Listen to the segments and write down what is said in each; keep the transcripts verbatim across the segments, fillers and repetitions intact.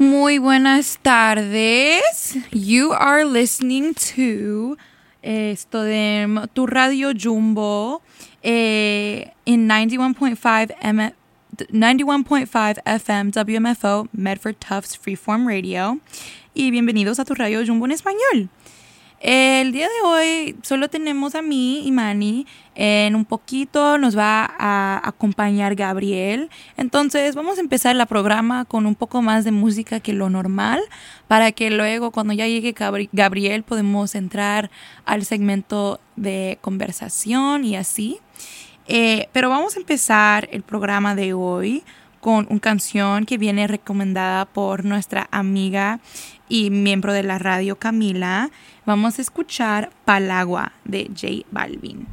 Muy buenas tardes. You are listening to esto de tu radio Jumbo eh, in ninety-one point five M- ninety-one point five F M W M F O Medford Tufts Freeform Radio. Y bienvenidos a tu radio Jumbo en español. El día de hoy solo tenemos a mí y Manny. En un poquito nos va a acompañar Gabriel. Entonces vamos a empezar el programa con un poco más de música que lo normal, para que luego cuando ya llegue Gabriel podemos entrar al segmento de conversación y así. Eh, pero vamos a empezar el programa de hoy con una canción que viene recomendada por nuestra amiga y miembro de la radio Camila. Vamos a escuchar Palagua de J Balvin.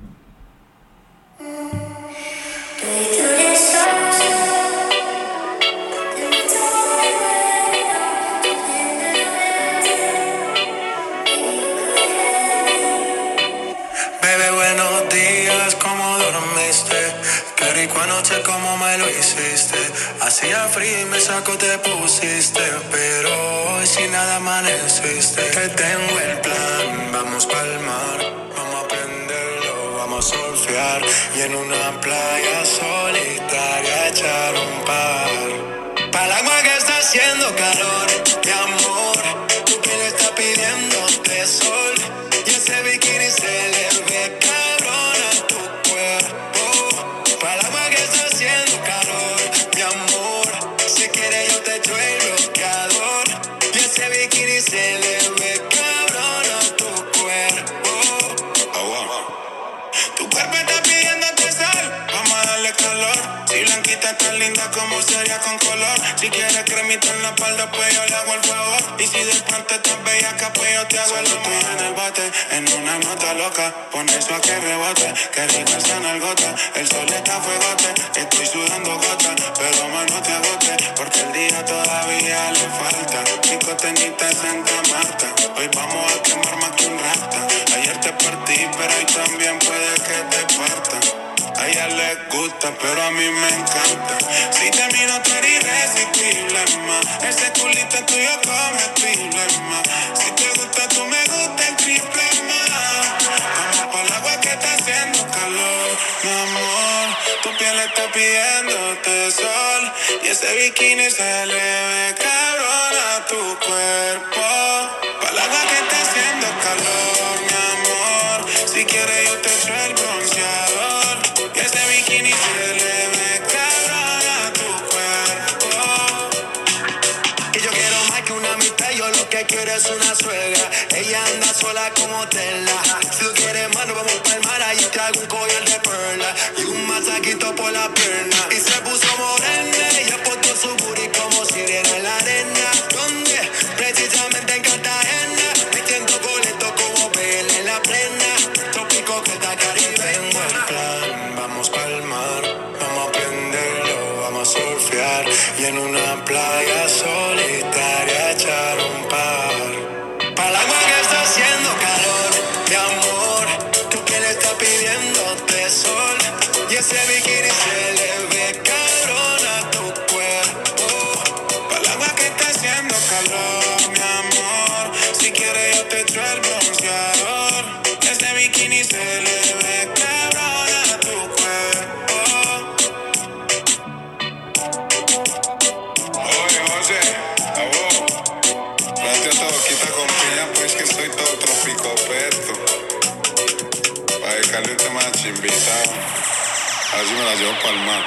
Bebé, buenos días, ¿cómo dormiste? Qué rico anoche, ¿cómo me lo hiciste? Hacía frío y me saco te pusiste, pero hoy sin nada amaneciste. Te tengo el plan, vamos pa'l mar, vamos a prenderlo, vamos a surfear y en una playa solitaria echar un par. Pa'l agua que está haciendo calor, mi amor, tu piel está pidiéndote sol y ese bikini se le ve cabrón a tu cuerpo. Pa'l agua que está haciendo calor, mi amor, si quieres yo te echo el bloqueador y ese bikini se le ve cabrón a tu cuerpo. Tu cuerpo está pidiéndote sal, vamos a darle calor. Si blanquita tan linda como sería con color. Si quieres cremita en la espalda, pues yo le hago el favor. Y si de parte tan bellaca, pues yo te hago el amor. Estoy en el bate, en una nota loca. Pon eso a que rebote, que rica esa nalgota. El sol está a fuegote, estoy sudando gota. Pero más no te agote, porque el día todavía le falta. Chico tenista en Santa Marta, hoy vamos a quemar más que un rata. Ayer te partí, pero hoy también puede que te parta. A ella le gusta, pero a mí me encanta. Si te miro tú eres irresistible, ma. Ese culito tuyo comestible, ma. Si te gusta tú me gusta el triple, ma. Vamos pa'l agua que está haciendo calor, mi amor. Tu piel está pidiéndote sol y ese bikini se le ve cabrón a tu cuerpo. Pa'l agua que está haciendo calor, mi amor. Si quieres yo te echo el bronceador y ese bikini se le ve cabrón a tu cuerpo. Y yo quiero más que una amistad, yo lo que quiero es una suegra. Ella anda sola como tela. Si tú quieres más, nos vamos pa'l mar. Allí te hago un collar de perla y un masajito por la pierna. Y se puso morena, ella puso su booty como si viera en la arena. ¿Dónde? Precisamente en Cartagena. Me siento boleto como vela en la plena. Trópico que está caribe. Tengo el plan, vamos pa'l mar, vamos a prenderlo, vamos a surfear y en una playa solitaria echar un par. Pa'l agua que está haciendo calor, mi amor, tu piel está pidiéndote sol y ese bikini se le ve cabrón a tu cuerpo. Pa'l agua que está haciendo calor, mi amor, si quieres yo te echo el bronceador, ese bikini se le ve cabrón a tu cuerpo. Oye, José, a vos, planteo esta boquita con piña, pues que soy todo tropicopeto. Pa' dedicarle un tema de chimbita, a ver si me la llevo pa'l mar.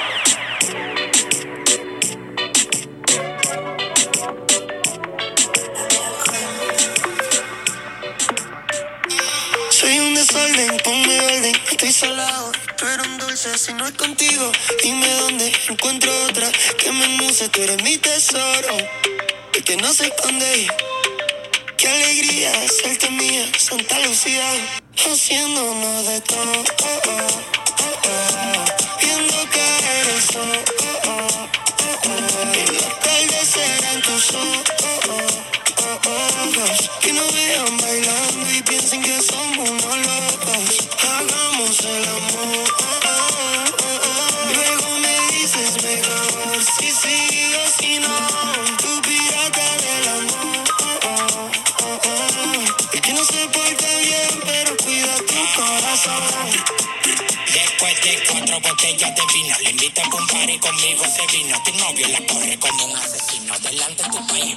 Soy un desorden, ponme orden, estoy salado, tú eres un dulce, si no es contigo, dime dónde encuentro otra, que me muse, tú eres mi tesoro, el que no se esconde, qué alegría serte mía, Santa Lucía, haciéndonos de todo, oh, oh, oh, oh, viendo caer el sol, oh, oh, oh, oh, y los atardecer en tus ojos, oh, oh, ojos, que nos vean bailando y piensen que somos unos locos, hagamos el amor, oh, oh, oh, oh. Luego me dices mejor si sí o si no, tu pirata Después de cuatro botellas de vino, le invito a un party conmigo se vino. Tu novio la corre como un asesino, delante de tu país.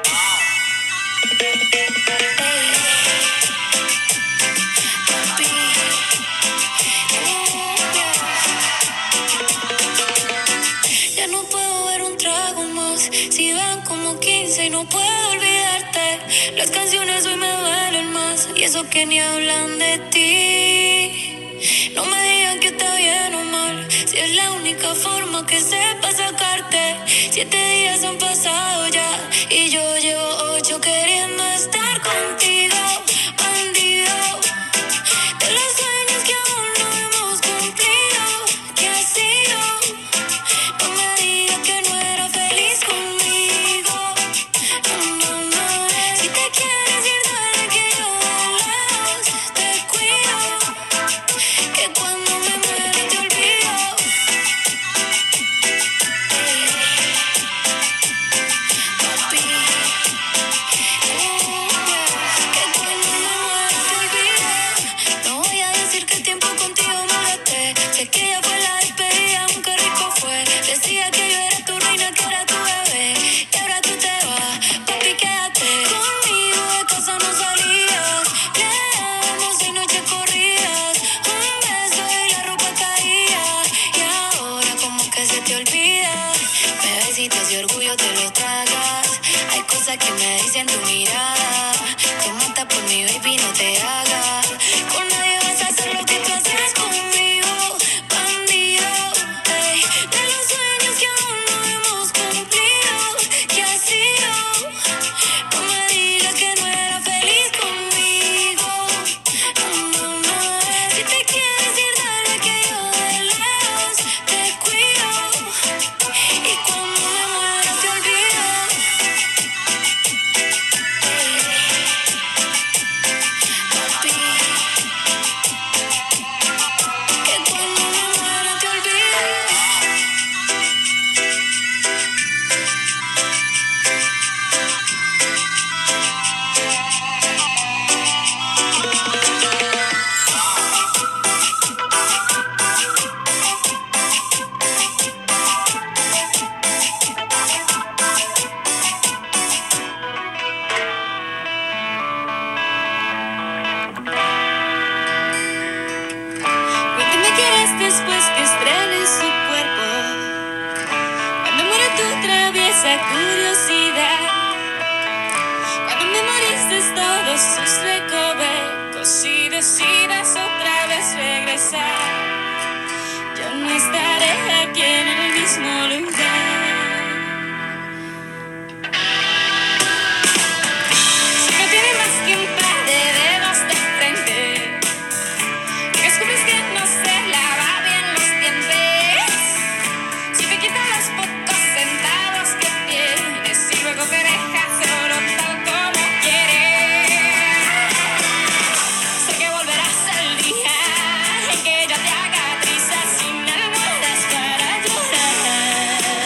Ya no puedo ver un trago más, si van como quince y no puedo olvidarte. Las canciones hoy me duelen más, y eso que ni hablan de ti. No me digan que está bien o mal, si es la única forma que sepa sacarte. Siete días han pasado ya, y yo llevo ocho queriendo estar contigo, bandido. De los sueños que aún no hemos cumplido, ¿qué ha sido? No me digas que no era feliz conmigo. No, no, no. Si te quieres ir, dale que yo de lejos te cuido. Que cuando me muera te olvido. Ey, papi. Que cuando me muera te olvido. No voy a decir que el tiempo contigo me gasté. Sé que ya fue la despedida, aunque rico fue. Decía que yo era tu reina, que era tu bebé. Y ahora tú te vas, papi, quédate conmigo, de casa no salías. Quedamos seis noches corridas, un beso y la ropa caía. Y ahora como que se te olvida. Bebecitos y orgullo te los tragas. Hay cosas que me dicen tu mirada. Te mata por mi baby, no te hagas. Con nadie vas a hacer lo que tú haces conmigo, bandido. Ey, de los sueños que aún no hemos cumplido, ¿qué ha sido? No me digas que no era feliz conmigo. No, no, no. Si te quieres ir, dale que yo de lejos te cuido. Y cuando me muera te olvido. Papi, que cuando me muera te olvido. Cuando me quieres después que estrenes su cuerpo, cuando muera tu traviesa curiosidad, cuando memorices todos sus recovecos y decidas otra vez regresar, yo no estaré aquí en el mismo lugar. Si no tiene más que un par de dedos de frente, que descubres que no se lava bien los dientes, si te quitan los pocos centavos que tienes y luego te dejas solo tal como quieres, sé que volverás al día en que ella te haga trizas sin almohadas para llorar.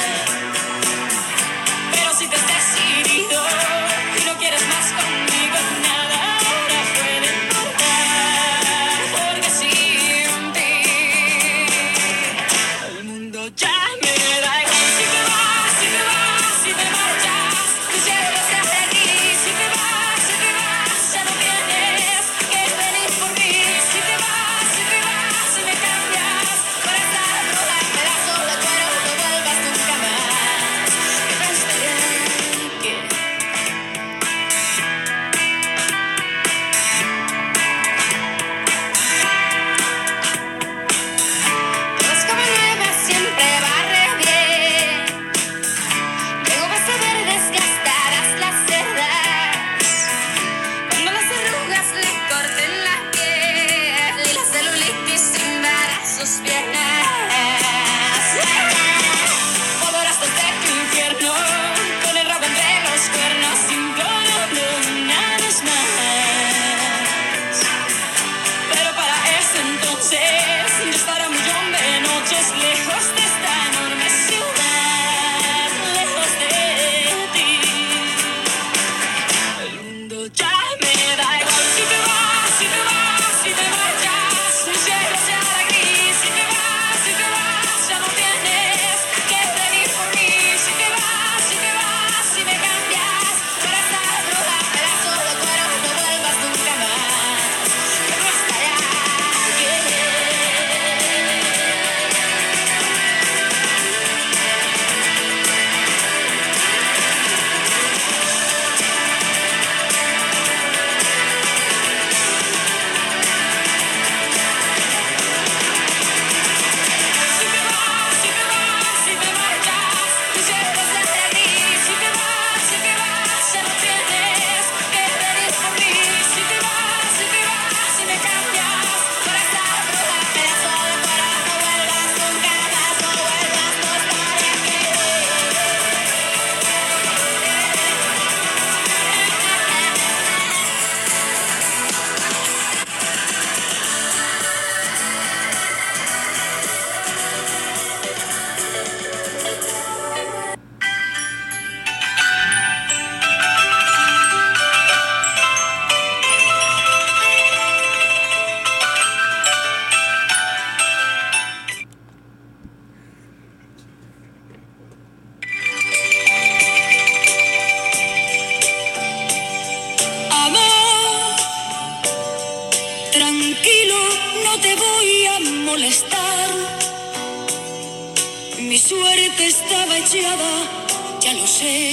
suerte estaba echada, ya lo sé.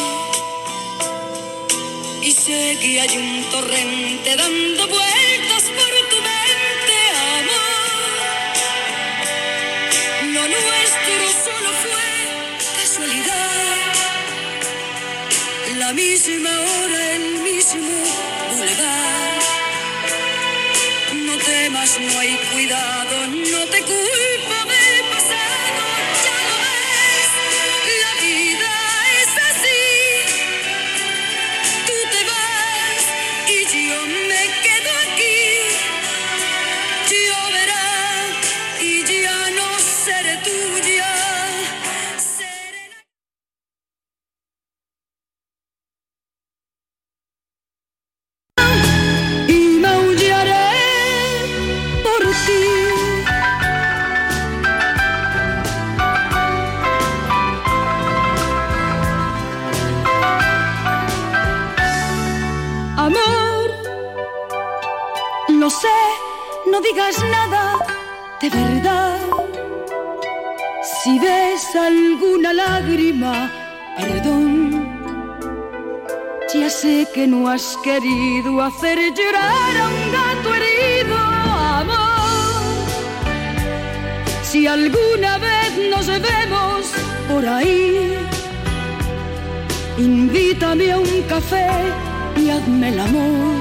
Y sé que hay un torrente dando vueltas por tu mente, amor. Lo nuestro solo fue casualidad. La misma hora, el mismo bulevar. No temas, no hay cuidado, no te culpo del pasado. Ya lo ves, la vida es así. Tú te vas y yo me quedo aquí. Lloverá y ya no seré tuya. Seré la... Y maullaré por ti. Amor, lo sé, no digas nada de verdad. Si ves alguna lágrima, perdón. Ya sé que no has querido hacer llorar a un gato herido, amor. Si alguna vez nos vemos por ahí, invítame a un café y hazme el amor.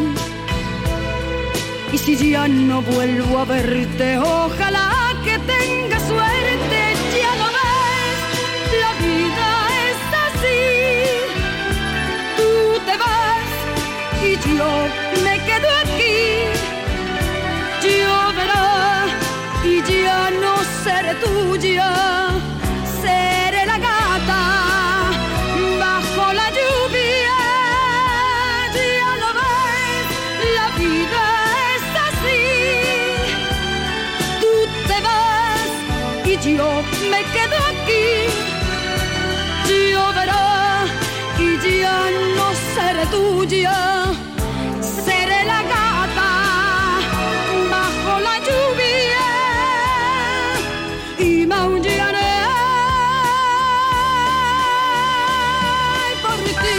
Y si ya no vuelvo a verte, ojalá que tengas suerte. Ya lo ves, la vida es así. Tú te vas y yo me quedo aquí. Lloverá y ya no seré tuya. Seré la gata bajo la lluvia. Ya lo ves, la vida es así. Tú te vas y yo me quedo aquí. Lloverá y ya no seré tuya. Seré la gata bajo la lluvia y maullaré por ti.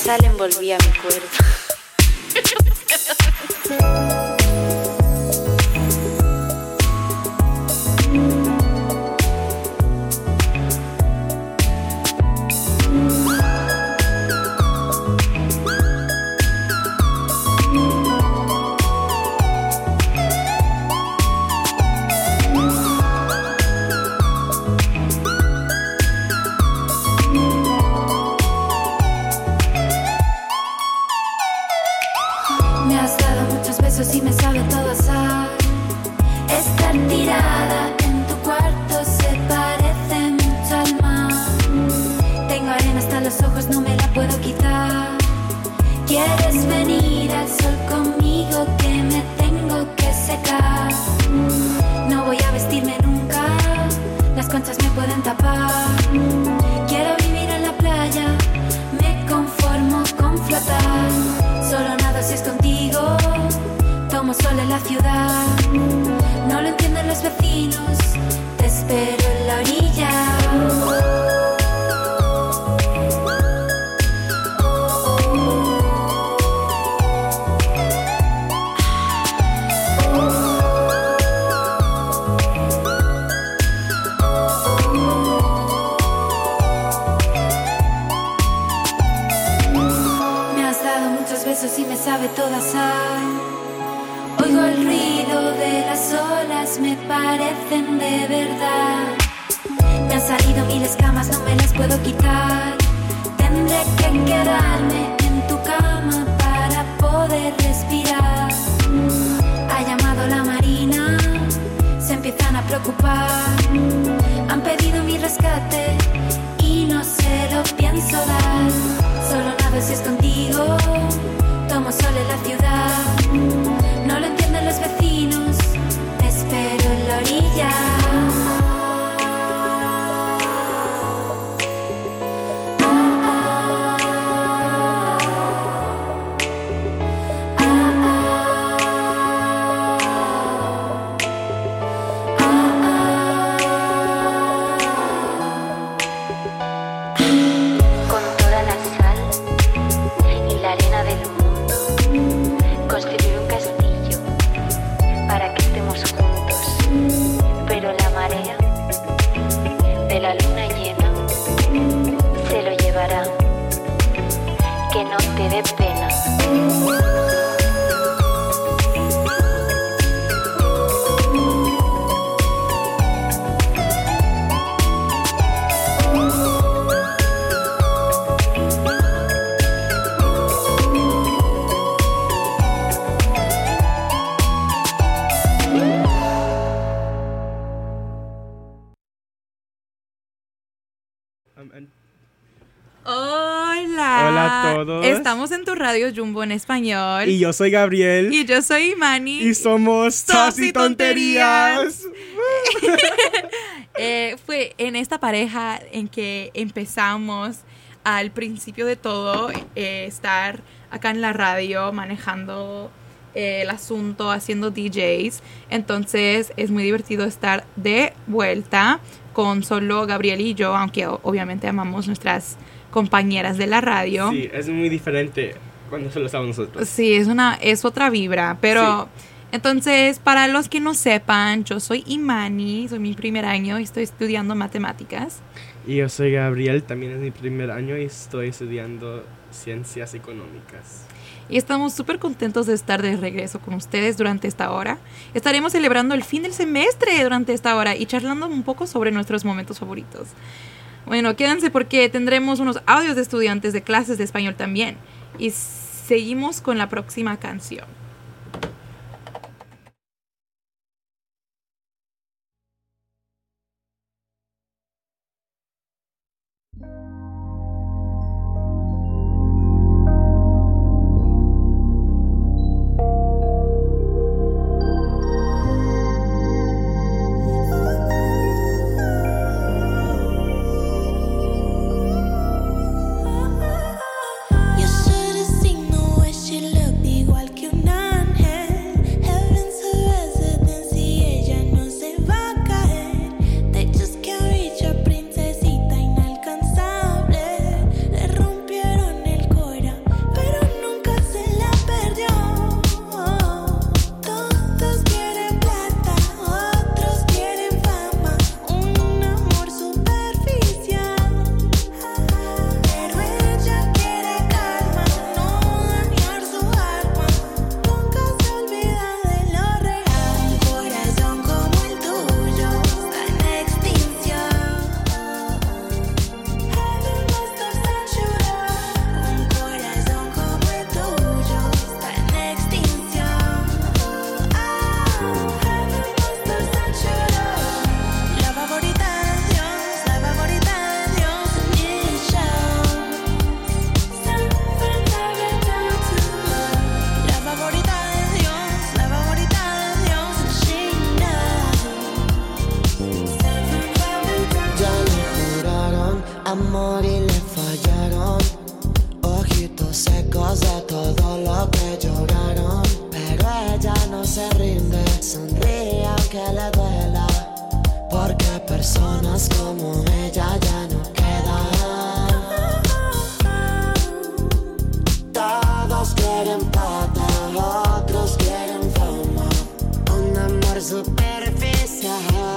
sal envolvía mi cuerpo. Y me sabe todo a sal. Estar tirada en tu cuarto se parece mucho al mar. Tengo arena hasta los ojos, no me la puedo quitar. ¿Quieres venir al sol conmigo que me tengo que secar? No voy a vestirme nunca, las conchas me pueden tapar. Quiero vivir en la playa, me conformo con flotar. Solo nado si es contigo, tomo sol en la ciudad. No lo entienden los vecinos, te espero en la orilla. Me has dado muchos besos y me sabe toda sal. Oigo el ruido de las olas, me parecen de verdad. Me han salido mil escamas, no me las puedo quitar. Tendré que quedarme en tu cama para poder respirar. Ha llamado la marina, se empiezan a preocupar. Han pedido mi rescate y no se lo pienso dar. Solo nado si es contigo, tomo sol en la ciudad. No lo entienden los vecinos, te espero en la orilla. Que no te dé pena. Hola. Hola a todos. Estamos en tu radio Jumbo en español. Y yo soy Gabriel. Y yo soy Imani. Y somos Tos y Tonterías. eh, fue en esta pareja en que empezamos al principio de todo eh, estar acá en la radio manejando eh, el asunto, haciendo D Js. Entonces es muy divertido estar de vuelta con solo Gabriel y yo, aunque obviamente amamos nuestras compañeras de la radio. Sí, es muy diferente cuando solo estamos nosotros. Sí, es una es otra vibra, pero sí. Entonces, para los que no sepan, yo soy Imani, soy mi primer año y estoy estudiando matemáticas. Y yo soy Gabriel, también es mi primer año y estoy estudiando ciencias económicas. Y estamos súper contentos de estar de regreso con ustedes durante esta hora. Estaremos celebrando el fin del semestre durante esta hora y charlando un poco sobre nuestros momentos favoritos. Bueno, quédense porque tendremos unos audios de estudiantes de clases de español también. Y seguimos con la próxima canción. Yo soy destino, she look igual que una todo lo que lloraron, pero ella no se rinde, sonríe aunque le duela, porque personas como ella ya no quedan. Todos quieren plata, otros quieren fama, un amor superficial,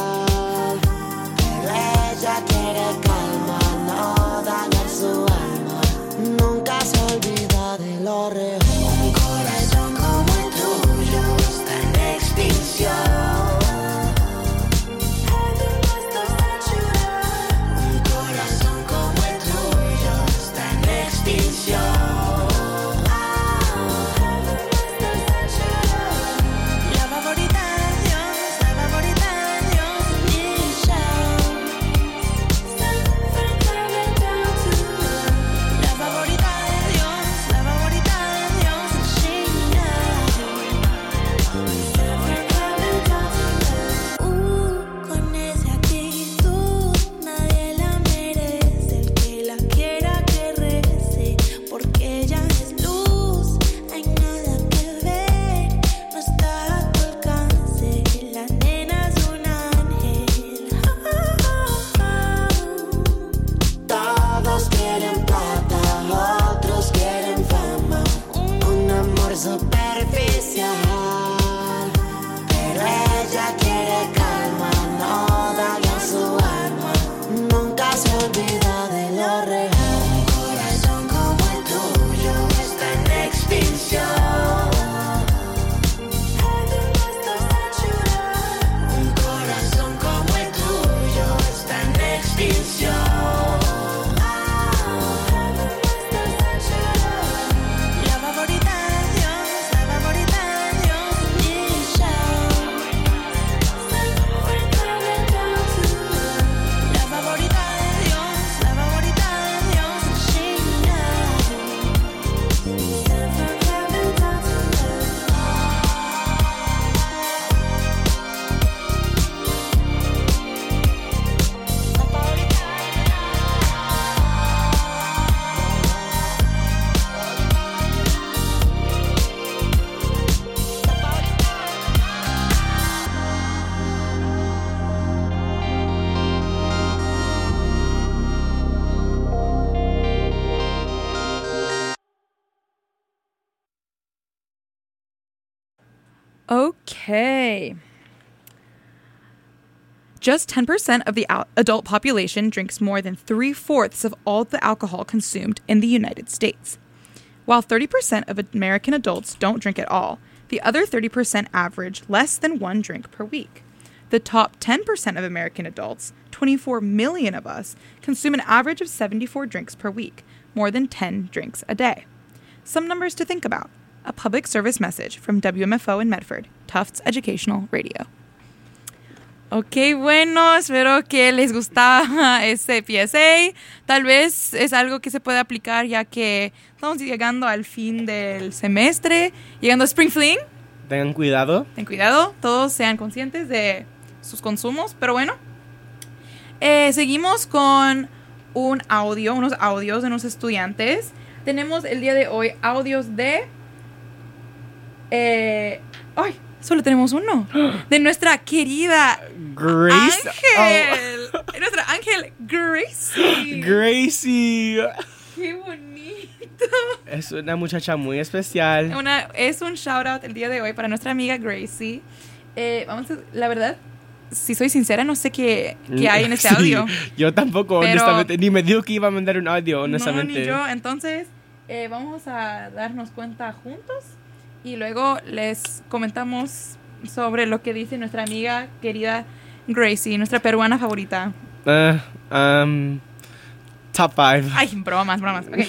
pero ella quiere calma, no dañar su alma, nunca se olvida de lo real. Un corazón como el tuyo está en extinción. Okay. Just ten percent of the al- adult population drinks more than three-fourths of all the alcohol consumed in the United States. While thirty percent of American adults don't drink at all, the other thirty percent average less than one drink per week. The top ten percent of American adults, twenty-four million of us, consume an average of seventy-four drinks per week, more than ten drinks a day. Some numbers to think about. A public service message from W M F O in Medford, Tufts Educational Radio. Ok, bueno, espero que les gustaba este P S A. Tal vez es algo que se puede aplicar ya que estamos llegando al fin del semestre, llegando a Spring Fling. Tengan cuidado. Ten cuidado, todos sean conscientes de sus consumos, pero bueno. Eh, seguimos con un audio, unos audios de unos estudiantes. Tenemos el día de hoy audios de... Eh, ¡Ay! Solo tenemos uno. De nuestra querida Grace. Ángel. Oh. Nuestra Ángel Gracie. Gracie. ¡Qué bonito! Es una muchacha muy especial. Una, es un shout out el día de hoy para nuestra amiga Gracie. Eh, vamos a, la verdad, si soy sincera, no sé qué, qué hay en este Sí, audio. Yo tampoco, Pero, honestamente. Ni me dijo que iba a mandar un audio, honestamente. No, ni yo. Entonces, eh, vamos a darnos cuenta juntos. Y luego les comentamos sobre lo que dice nuestra amiga querida Gracie, nuestra peruana favorita. Uh, um, top five. Ay, bromas, bromas. Okay.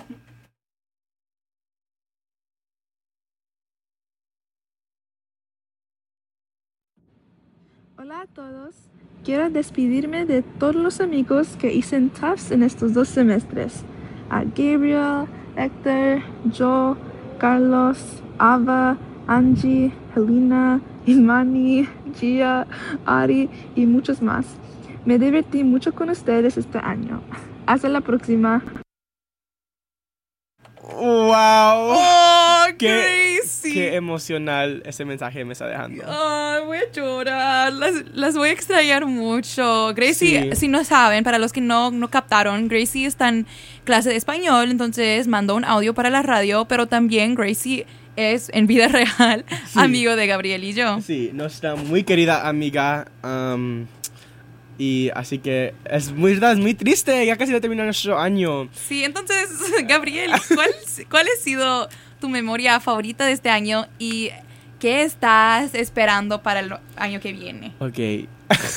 Hola a todos. Quiero despedirme de todos los amigos que hice en Tufts en estos dos semestres. A Gabriel, Héctor, Joe, Carlos, Ava, Angie, Helena, Imani, Gia, Ari y muchos más. Me divertí mucho con ustedes este año. Hasta la próxima. ¡Wow! ¡Oh, Qué, Gracie! qué emocional ese mensaje me está dejando. Ay, voy a llorar. Las, las voy a extrañar mucho. Gracie, Sí. si no saben, para los que no, no captaron, Gracie está en clase de español, entonces mandó un audio para la radio, pero también Gracie es, en vida real, Sí. amigo de Gabriel y yo. Sí, nuestra muy querida amiga. um, y así que es muy, verdad, es muy triste. Ya casi va a terminar nuestro año. Sí, entonces, Gabriel, ¿cuál, ¿cuál ha sido tu memoria favorita de este año y qué estás esperando para el año que viene? Ok.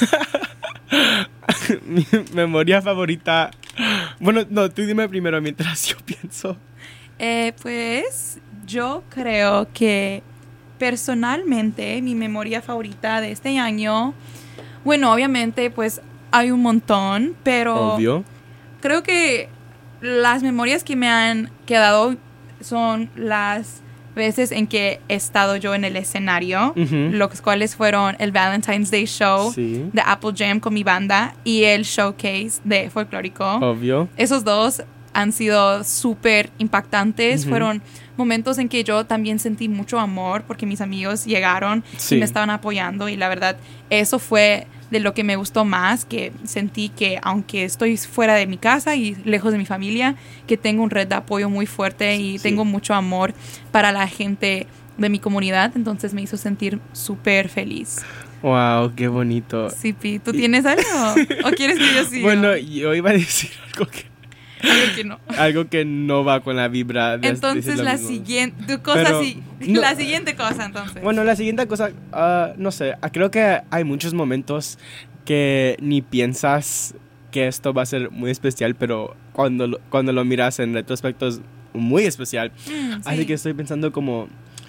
Mi memoria favorita. Bueno, no, tú dime primero mientras yo pienso. Eh, pues yo creo que personalmente mi memoria favorita de este año, bueno, obviamente pues hay un montón, pero Obvio. creo que las memorias que me han quedado son las veces en que he estado yo en el escenario, Ujú. los cuales fueron el Valentine's Day Show Sí. de Apple Jam con mi banda y el showcase de Folclórico. Obvio. Esos dos han sido súper impactantes. Ujú. Fueron momentos en que yo también sentí mucho amor porque mis amigos llegaron Sí. y me estaban apoyando y la verdad eso fue de lo que me gustó más, que sentí que aunque estoy fuera de mi casa y lejos de mi familia, que tengo un red de apoyo muy fuerte y Sí. tengo mucho amor para la gente de mi comunidad, entonces me hizo sentir súper feliz. Wow, qué bonito. Sí, Pi, ¿tú tienes algo? ¿O quieres que yo siga? Bueno, yo iba a decir algo que, Algo que no. algo que no va con la vibra. De Entonces decir lo la mismo. siguiente tu cosa Pero, sí, no. la siguiente cosa entonces. Bueno, la siguiente cosa, ah, no sé, ah, creo que hay muchos momentos que ni piensas que esto va a ser muy especial, pero cuando lo, cuando lo miras en retrospecto es muy especial. Mm, Así sí. que estoy pensando como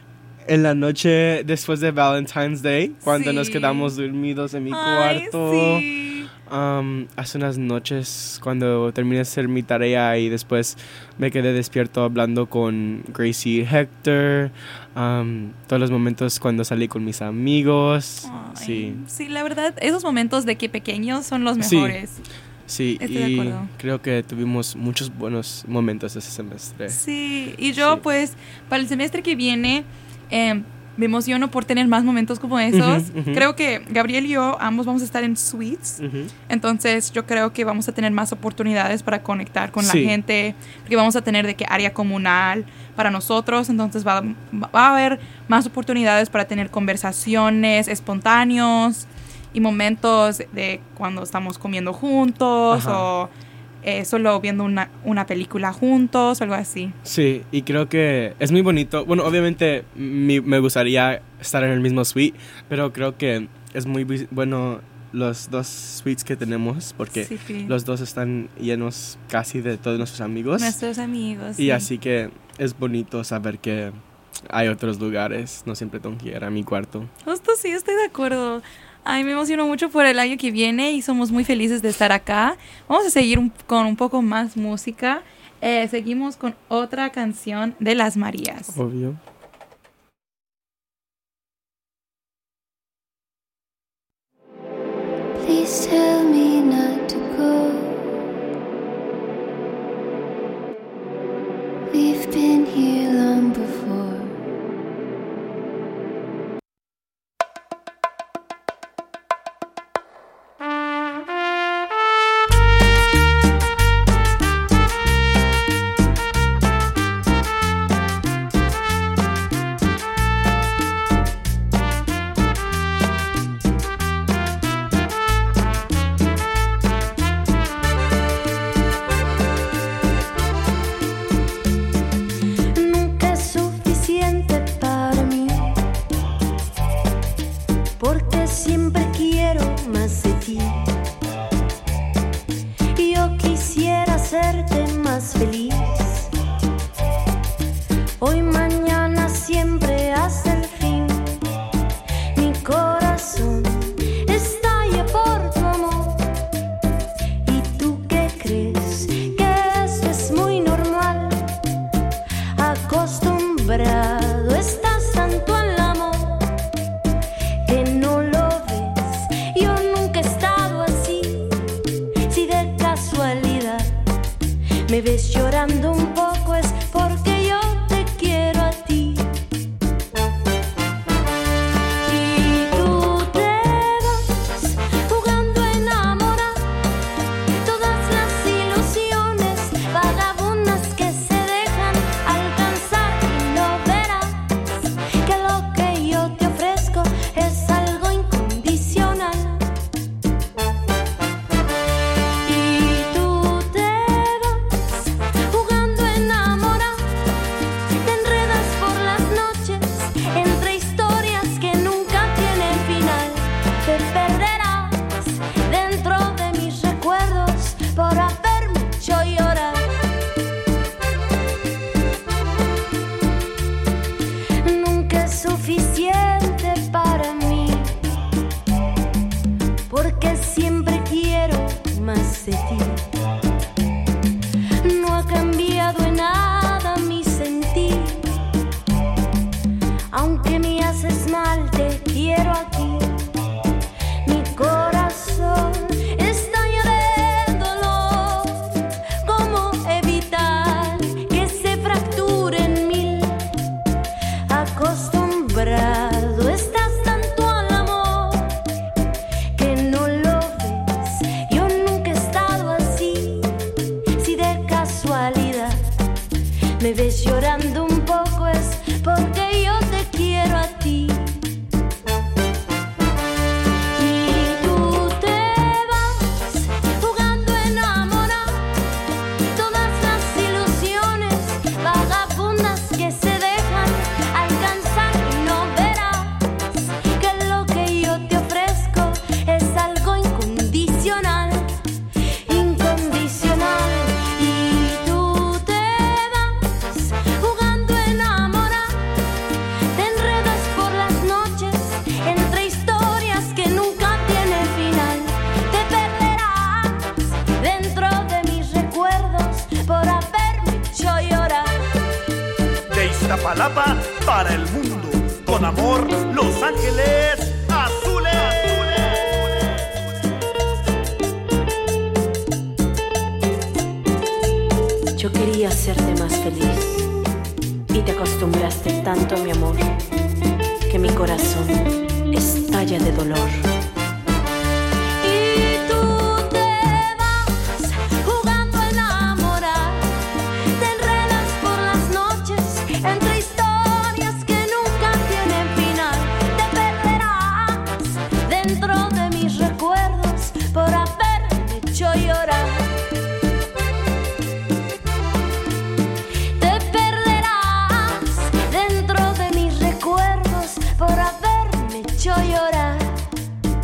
en la noche después de Valentine's Day, cuando Sí. nos quedamos dormidos en mi Ay, cuarto. sí. Um, hace unas noches cuando terminé de hacer mi tarea y después me quedé despierto hablando con Gracie y Hector. Um, todos los momentos cuando salí con mis amigos. Ay, Sí, sí, la verdad, esos momentos de que pequeños son los Sí. mejores. sí. Estoy de y acuerdo. creo que tuvimos muchos buenos momentos ese semestre. Sí, y yo Sí. pues para el semestre que viene eh, me emociono por tener más momentos como esos. Ujú, ujú. Creo que Gabriel y yo ambos vamos a estar en suites. Ujú. Entonces yo creo que vamos a tener más oportunidades para conectar con Sí. la gente, porque vamos a tener de que área comunal para nosotros, entonces va, va a haber más oportunidades para tener conversaciones espontáneos y momentos de cuando estamos comiendo juntos Ajá. o eh, solo viendo una, una película juntos o algo así. Sí, y creo que es muy bonito. Bueno, obviamente mi- me gustaría estar en el mismo suite, pero creo que es muy bu- bueno los dos suites que tenemos porque Sí, sí. los dos están llenos casi de todos nuestros amigos. Nuestros amigos. Y sí. así que es bonito saber que hay otros lugares. No siempre tengo que ir a mi cuarto. Justo sí, estoy de acuerdo. Ay, me emociono mucho por el año que viene y somos muy felices de estar acá. Vamos a seguir un- con un poco más música. Eh, seguimos con otra canción de Las Marías. Obvio. Please tell me not to go. We've been here long before. Nunca es suficiente para mí, porque siempre quiero más de ti. Yo quisiera hacerte más feliz, hoy, mañana, siempre hasta el fin. Mi corazón estalla por tu amor. ¿Y tú qué crees? Que esto es muy normal. Acostumbrado estás tanto al amor que no lo ves. Yo nunca he estado así. Si de casualidad me ves llorando un poco es porque yo suficiente para mí, porque siempre quiero más de ti. No ha cambiado en nada mi sentir, aunque me haces mal, te quiero aquí. Mi corazón estalla de dolor. ¿Cómo evitar que se fracture en mil? Acostumbrado estás tanto al amor que no lo ves. Yo nunca he estado así. Si de casualidad me ves llorando un poco es porque yo te quiero a ti. Iztapalapa para el mundo, con amor, Los Ángeles Azules. Yo quería hacerte más feliz y te acostumbraste tanto a mi amor que mi corazón estalla de dolor. Entre historias que nunca tienen final, te perderás dentro de mis recuerdos por haberme hecho llorar. Te perderás dentro de mis recuerdos por haberme hecho llorar.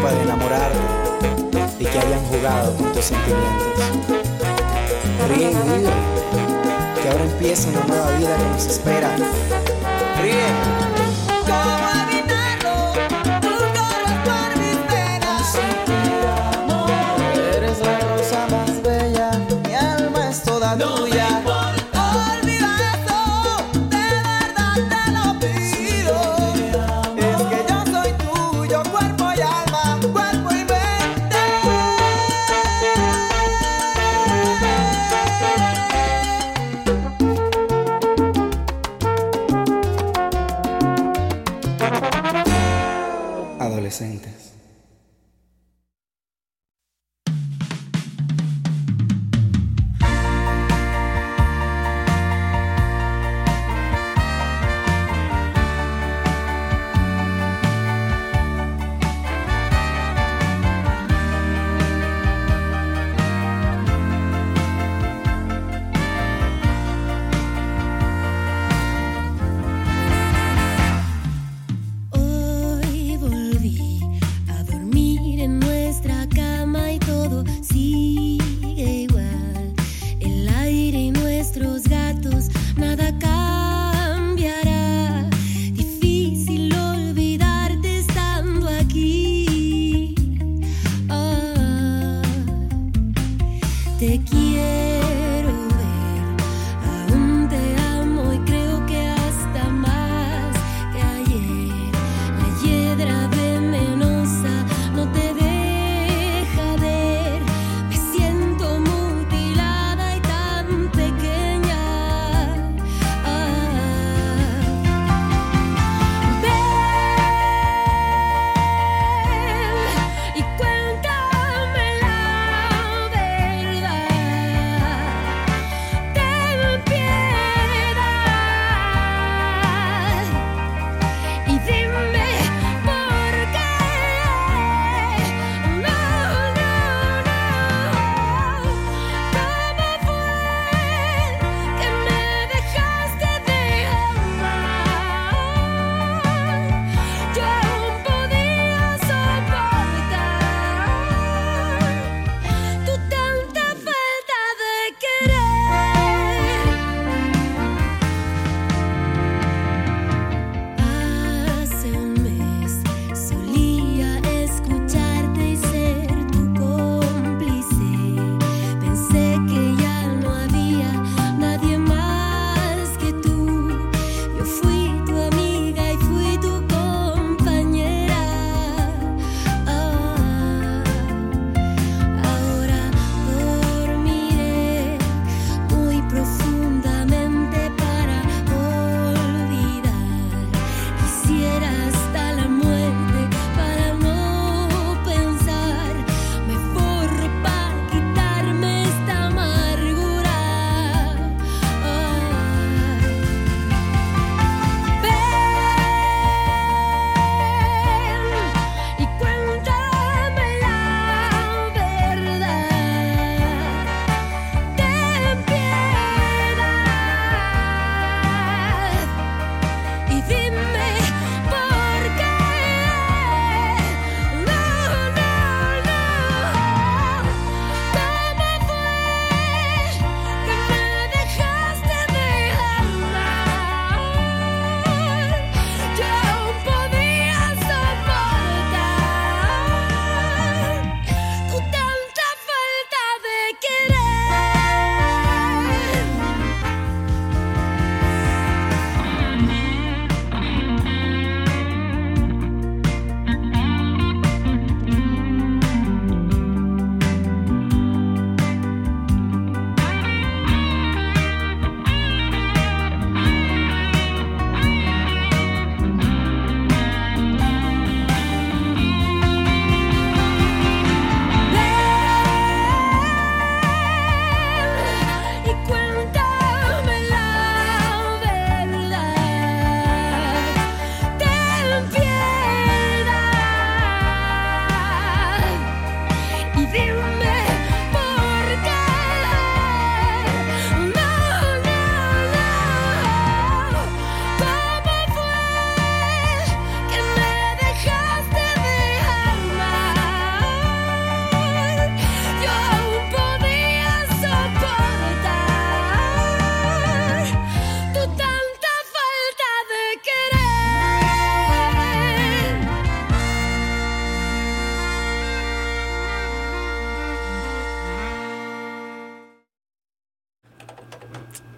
culpa de enamorarte y que hayan jugado con tus sentimientos. Ríe y vive, que ahora empieza una nueva vida que nos espera. Ríe. ¿Cómo evitarlo? Tú corres por mis venas. Eres la rosa más bella, mi alma es toda No tuya. me importa. Olvida eso, de verdad te lo pido. Es que yo soy tuyo, cuerpo y alma, cuerpo y mente.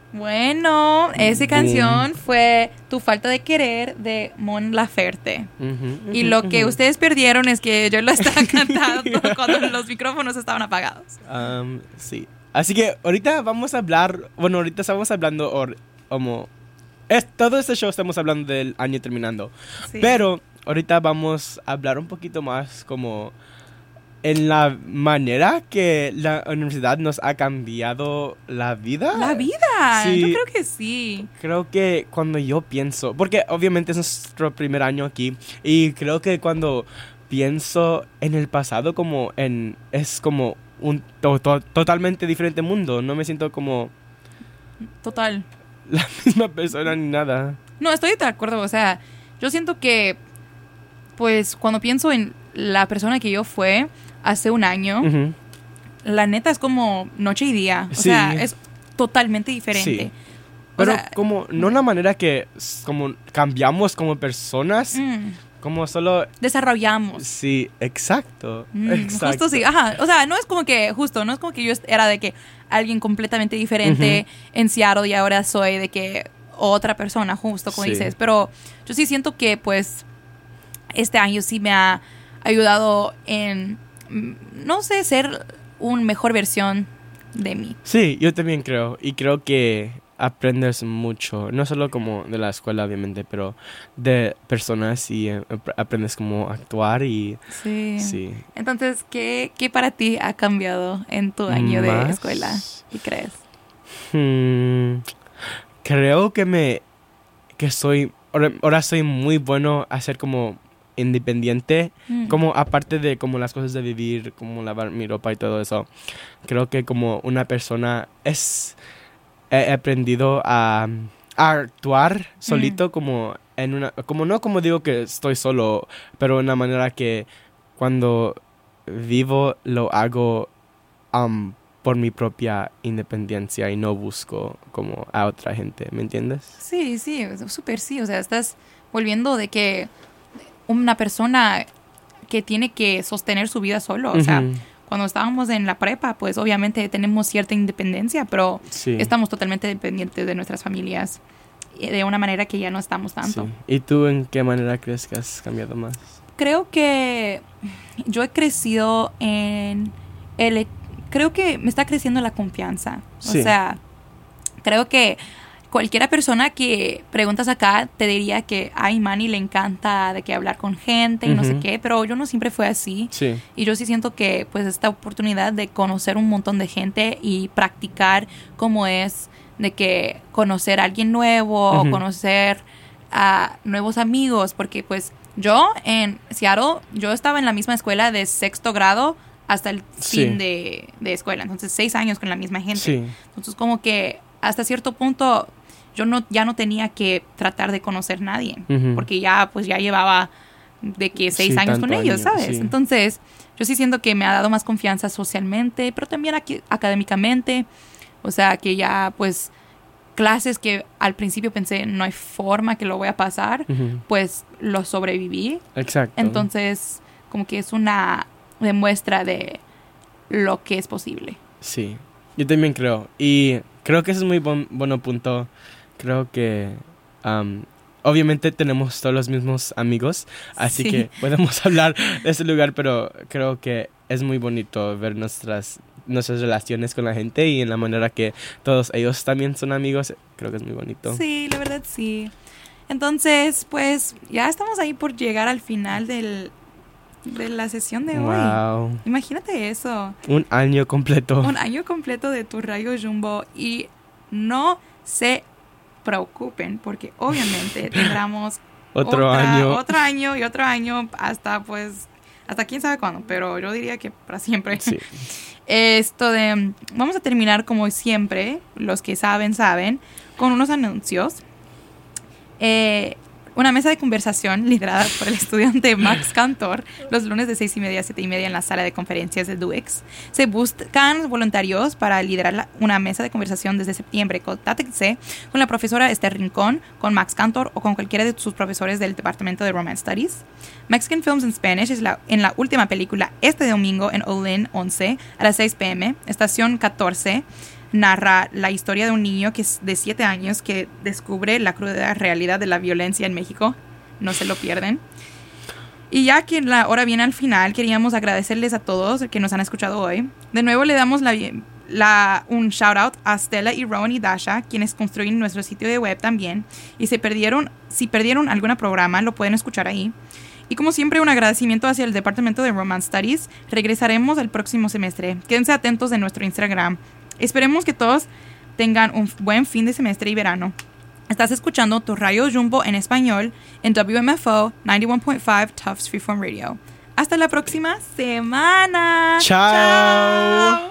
Bueno, esa canción fue Tu falta de querer de Mon Laferte. Ujú, Y ujú, lo que ujú. ustedes perdieron es que yo lo estaba cantando cuando los micrófonos estaban apagados. Um, sí. Así que ahorita vamos a hablar, bueno, ahorita estamos hablando or- como es, todo este show estamos hablando del año terminando. Sí. Pero ahorita vamos a hablar un poquito más como en la manera que la universidad nos ha cambiado la vida. La vida, Sí. yo creo que sí. Creo que cuando yo pienso, porque obviamente es nuestro primer año aquí, y creo que cuando pienso en el pasado como en, es como un to- to- totalmente diferente mundo, no me siento como Total. la misma persona ni nada. No, estoy de acuerdo, o sea, yo siento que, pues, cuando pienso en la persona que yo fue hace un año, Ujú. la neta es como noche y día, o Sí. sea, es totalmente diferente. Sí. Pero O sea, como, no una manera que s- como cambiamos como personas, mm, como solo... desarrollamos. Sí, exacto. Mm, exacto. Justo sí, ajá. O sea, no es como que, justo, no es como que yo era de que alguien completamente diferente en Seattle y ahora soy de que otra persona, justo como Sí. dices. Pero yo sí siento que, pues, este año sí me ha ayudado en, mm, no sé, ser una mejor versión de mí. Sí, yo también creo. Y creo que aprendes mucho. No solo como de la escuela, obviamente, pero de personas y eh, ap- aprendes cómo actuar y... Sí. Sí. Entonces, ¿qué, ¿qué para ti ha cambiado en tu año de Más. escuela? ¿Qué crees? Hmm, creo que me... Que soy... Ahora, ahora soy muy bueno a ser como independiente. Mm. Como aparte de como las cosas de vivir, como lavar mi ropa y todo eso. Creo que como una persona es... He aprendido a, a actuar solito como en una... Como no como digo que estoy solo, pero de una manera que cuando vivo lo hago um, por mi propia independencia y no busco como a otra gente, ¿me entiendes? Sí, sí, súper sí. O sea, estás volviendo de que una persona que tiene que sostener su vida solo. O sea, Ujú. cuando estábamos en la prepa, pues obviamente tenemos cierta independencia, pero Sí. estamos totalmente dependientes de nuestras familias y de una manera que ya no estamos tanto. Sí. ¿Y tú en qué manera crees que has cambiado más? Creo que yo he crecido en el... Creo que me está creciendo la confianza. Sí. O sea, creo que cualquiera persona que preguntas acá te diría que a Imani le encanta de que hablar con gente y no sé Ujú. qué, pero yo no siempre fue así. Sí. Y yo sí siento que pues esta oportunidad de conocer un montón de gente y practicar cómo es de que conocer a alguien nuevo o Ujú. conocer a nuevos amigos, porque pues yo en Seattle, yo estaba en la misma escuela de sexto grado hasta el Sí. fin de, de escuela, entonces seis años con la misma gente. Sí. Entonces como que hasta cierto punto yo no ya no tenía que tratar de conocer a nadie, Ujú. porque ya pues ya llevaba de que seis Sí, años con tanto ellos, año, ¿sabes? sí. Entonces yo sí siento que me ha dado más confianza socialmente, pero también aquí académicamente. O sea, que ya pues clases que al principio pensé no hay forma que lo voy a pasar, Ujú. pues lo sobreviví. Exacto. Entonces como que es una demuestra de lo que es posible. Sí, yo también creo. Y creo que ese es muy buen bueno punto. Creo que um, obviamente tenemos todos los mismos amigos, así Sí. que podemos hablar de ese lugar, pero creo que es muy bonito ver nuestras nuestras relaciones con la gente y en la manera que todos ellos también son amigos. Creo que es muy bonito. Sí, la verdad sí. Entonces, pues ya estamos ahí por llegar al final del, de la sesión de hoy. Wow. Imagínate eso. Un año completo. Un año completo de tu rayo Jumbo y no se preocupen porque obviamente tendremos Otro otra- año. otro año y otro año hasta pues hasta quién sabe cuándo, pero yo diría que para siempre. Sí. Esto de vamos a terminar como siempre, los que saben saben, con unos anuncios. Eh, una mesa de conversación liderada por el estudiante Max Cantor los lunes de seis y media a siete y media en la sala de conferencias de Duex. Se buscan voluntarios para liderar la- una mesa de conversación desde septiembre. Contáctense con la profesora Esther Rincón, con Max Cantor o con cualquiera de sus profesores del departamento de Romance Studies. Mexican Films in Spanish es la, en la última película este domingo en Olin once a las seis p m, estación catorce. narra la historia de un niño que es de siete años que descubre la cruda realidad de la violencia en México. No se lo pierden. Y ya que la hora viene al final, queríamos agradecerles a todos que nos han escuchado hoy. De nuevo le damos la, la, un shout out a Stella y Rowan y Dasha, quienes construyen nuestro sitio de web también. Y se perdieron, si perdieron algún programa, lo pueden escuchar ahí. Y como siempre, un agradecimiento hacia el Departamento de Romance Studies. Regresaremos el próximo semestre. Quédense atentos de nuestro Instagram. Esperemos que todos tengan un buen fin de semestre y verano. Estás escuchando tu Radio Jumbo en español en W M F O noventa y uno punto cinco Tufts Freeform Radio. Hasta la próxima semana. Chao. Chao.